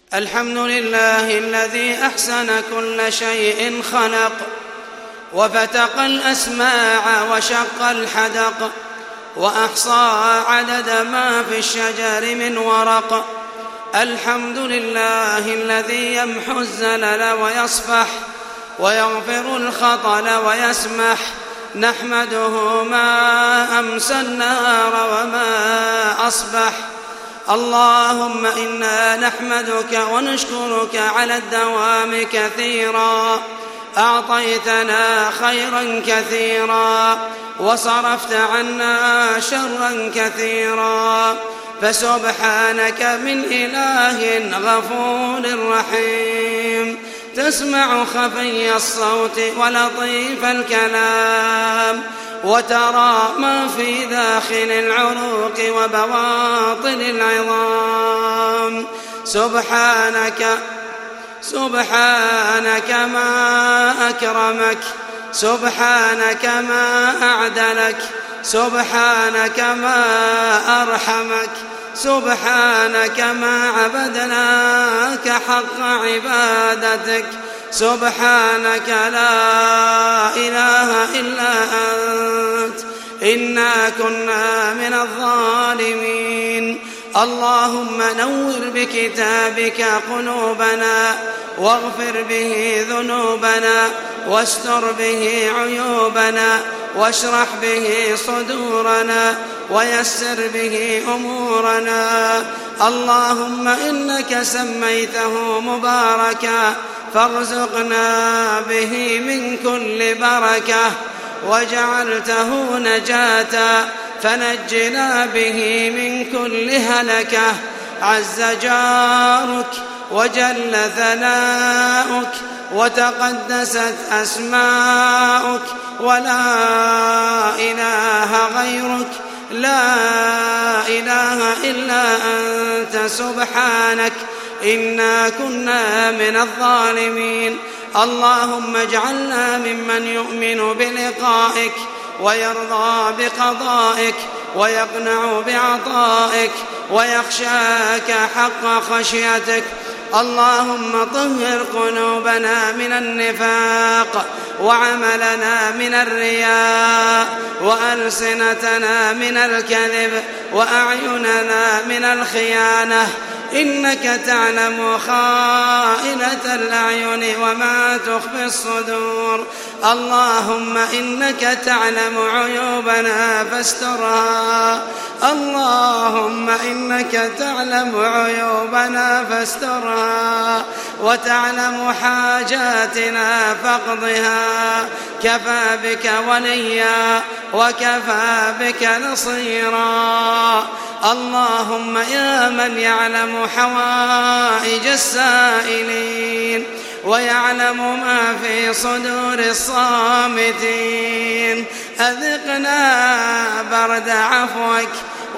الحمد لله الذي أحسن كل شيء خلق، وفتق الأسماع وشق الحدق، وأحصى عدد ما في الشجر من ورق. الحمد لله الذي يمحو الزلل ويصفح، ويغفر الخطل ويسمح. نحمده ما أمسى النهار وما أصبح. اللهم إنا نحمدك ونشكرك على الدوام كثيرا. أعطيتنا خيرا كثيرا وصرفت عنا شرا كثيرا، فسبحانك من إله غفور رحيم، تسمع خفي الصوت ولطيف الكلام، وترى ما في داخل العروق وبواطن العظام. سبحانك ما أكرمك، سبحانك ما أعدلك، سبحانك ما أرحمك، سبحانك ما عبدناك حق عبادتك، سبحانك لا إله إلا أنت إنا كنا من الظالمين. اللهم نور بكتابك قلوبنا، واغفر به ذنوبنا، واستر به عيوبنا، واشرح به صدورنا، ويسر به أمورنا. اللهم إنك سميته مباركا، فارزقنا به من كل بركة، وجعلته نجاة، فنجنا به من كل هلكة. عز جارك وجل ثناؤك وتقدست أسماؤك، ولا إله غيرك، لا إله إلا أنت سبحانك إنا كنا من الظالمين. اللهم اجعلنا ممن يؤمن بلقائك، ويرضى بقضائك، ويقنع بعطائك، ويخشاك حق خشيتك. اللهم طهر قلوبنا من النفاق، وعملنا من الرياء، وألسنتنا من الكذب، وأعيننا من الخيانة. إنك تعلم خائنة الأعين وما تخفي الصدور. اللهم إنك تعلم عيوبنا فاسترها، اللهم إنك تعلم عيوبنا فاسترها، وتعلم حاجاتنا فاقضها. كفى بك وليا، وكفى بك نصيرا. اللهم يا من يعلم حوائج السائلين، ويعلم ما في صدور الصامتين، أذقنا برد عفوك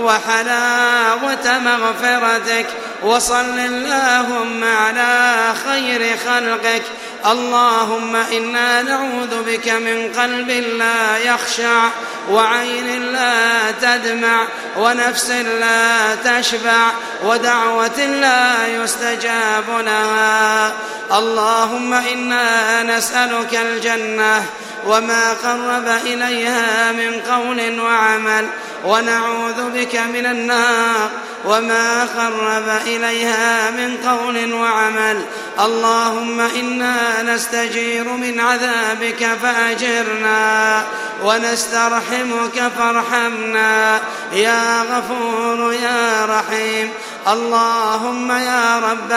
وحلاوة مغفرتك، وصل اللهم على خير خلقك. اللهم إنا نعوذ بك من قلب لا يخشع، وعين لا تدمع، ونفس لا تشبع، ودعوة لا يستجاب لها. اللهم إنا نسألك الجنة وما قرب إليها من قول وعمل، ونعوذ بك من النار وما قرب إليها من قول وعمل. اللهم إنا نستجير من عذابك فأجرنا، ونسترحمك فارحمنا، يا غفور يا رحيم. اللهم يا رب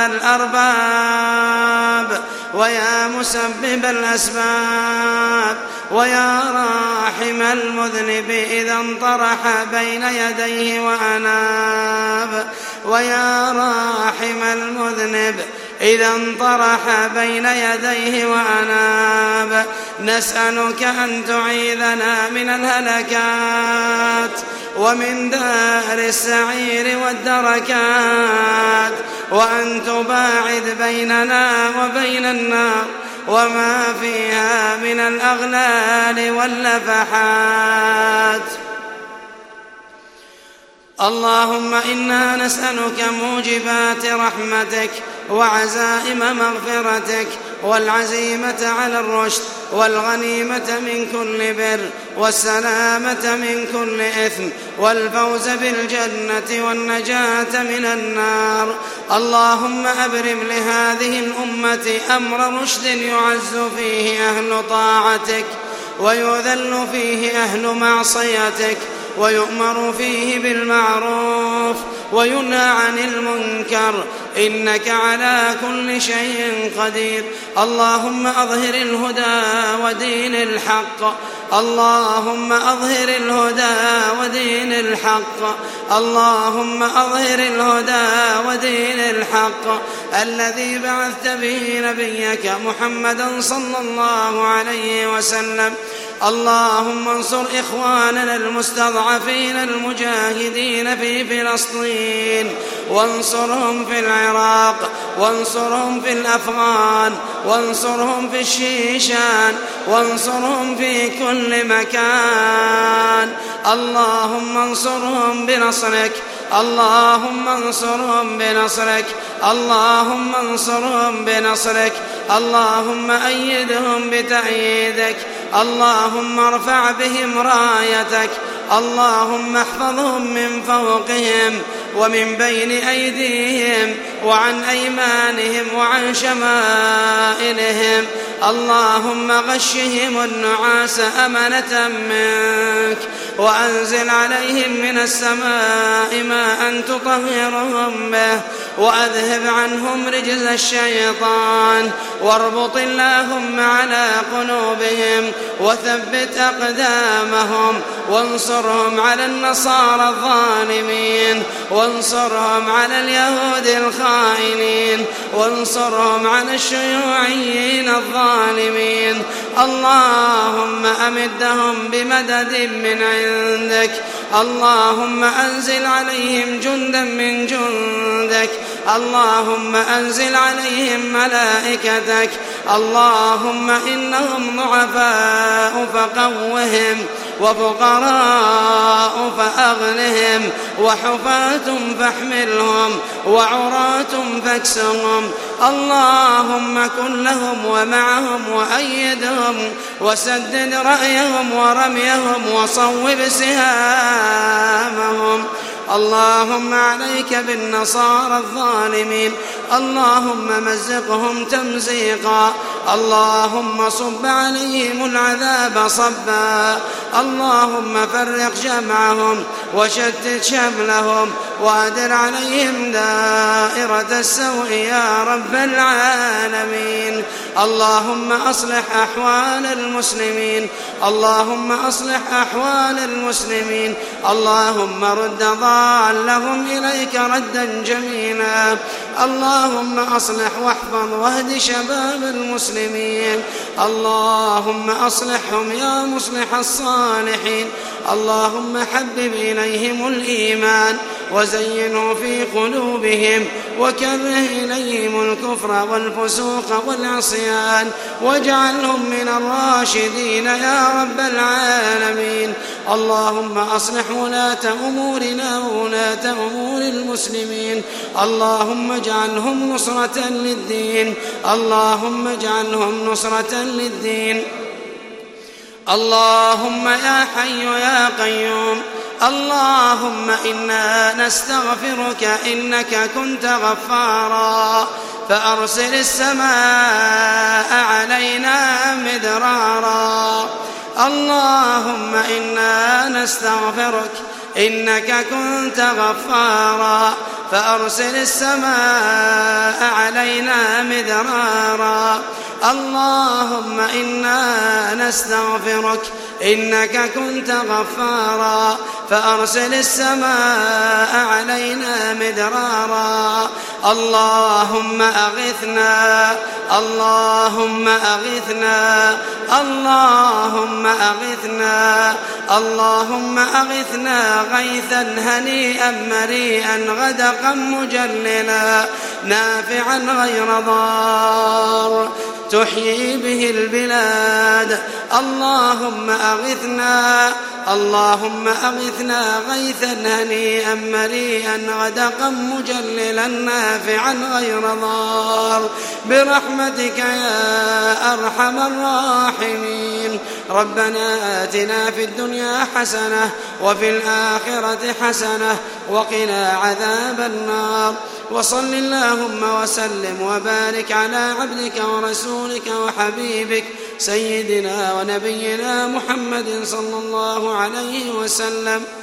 الأرباب، ويا مسبب الأسباب، ويا راحم المذنب إذا انطرح بين يديه وأناب، ويا راحم المذنب إذا انطرح بين يديه وأناب. نسألك أن تعيذنا من الهلكات، ومن دار السعير والدركات، وأن تباعد بيننا وبين النار وما فيها من الأغلال واللفحات. اللهم إنا نسألك موجبات رحمتك وعزائم مغفرتك والعزيمة على الرشد والغنيمة من كل بر والسلامة من كل إثم والفوز بالجنة والنجاة من النار. اللهم أبرم لهذه الأمة أمر رشد يعز فيه أهل طاعتك ويذل فيه أهل معصيتك ويؤمر فيه بالمعروف وينهى عن المنكر، إنك على كل شيء قدير. اللهم أظهر الهدى ودين الحق، اللهم أظهر الهدى ودين الحق، اللهم أظهر الهدى ودين الحق الذي بعثت به نبيك محمدا صلى الله عليه وسلم. اللهم انصر إخواننا المستضعفين المجاهدين في فلسطين، وانصرهم في العراق، وانصرهم في الأفغان، وانصرهم في الشيشان، وانصرهم في كل مكان. اللهم انصرهم بنصرك، اللهم انصرهم بنصرك، اللهم انصرهم بنصرك، اللهم أيدهم بتأييدك، اللهم ارفع بهم رايتك، اللهم احفظهم من فوقهم ومن بين أيديهم وعن أيمانهم وعن شمائلهم. اللهم غشهم النعاس أمنة منك، وأنزل عليهم من السماء ماء تطهرهم به، وأذهب عنهم رجز الشيطان، واربط اللهم على قلوبهم وثبت أقدامهم، وانصرهم على النصارى الظالمين، وانصرهم على اليهود الخائنين، وانصرهم على الشيوعيين الظالمين. اللهم أمدهم بمدد من عندك، اللهم أنزل عليهم جندا من جندك، اللهم أنزل عليهم ملائكتك. اللهم إنهم ضعفاء فقوهم، وفقراء فأغنهم، وحفاة فاحملهم، وعراة فاكسهم. اللهم كن لهم ومعهم وأيدهم، وسدد رأيهم ورميهم، وصوب سهامهم. اللهم عليك بالنصارى الظالمين، اللهم مزقهم تمزيقا، اللهم صب عليهم العذاب صبا، اللهم فرق جمعهم وشتت شملهم، وأدر عليهم دائرة السوء يا رب العالمين. اللهم أصلح أحوال المسلمين، اللهم أصلح أحوال المسلمين، اللهم رد ضالهم إليك ردا جميلا. اللهم أصلح واحفظ واهد شباب المسلمين، اللهم أصلحهم يا مصلح الصالحين. اللهم حبب إليهم الإيمان وزينه في قلوبهم، وكره إليهم الكفر والفسوق والعصيان، واجعلهم من الراشدين يا رب العالمين. اللهم أصلح ولاة أمورنا وولاة أمور المسلمين، اللهم اجعلهم نصرة للدين، اللهم اجعلهم نصرة للدين. اللهم يا حي يا قيوم، اللهم إنا نستغفرك إنك كنت غفارا، فأرسل السماء علينا مدرارا. اللهم إنا نستغفرك إنك كنت غفارا، فأرسل السماء علينا مدرارا. اللهم إنا نستغفرك إنك كنت غفارا، فأرسل السماء علينا مدرارا. اللهم أغثنا، اللهم أغثنا، اللهم أغثنا، اللهم أغثنا غيثا هنيئا مريئا غدقا مجللا نافعا غير ضار تحيي به البلاد. اللهم أغثنا اللهم أغثنا غيثا هنيئا مريئا غدقا مجللا نافعا غير ضار برحمتك يا أرحم الراحمين. ربنا آتنا في الدنيا حسنة وفي الآخرة حسنة وقنا عذاب النار. وصل اللهم وسلم وبارك على عبدك ورسولك وحبيبك سيدنا ونبينا محمد صلى الله عليه وسلم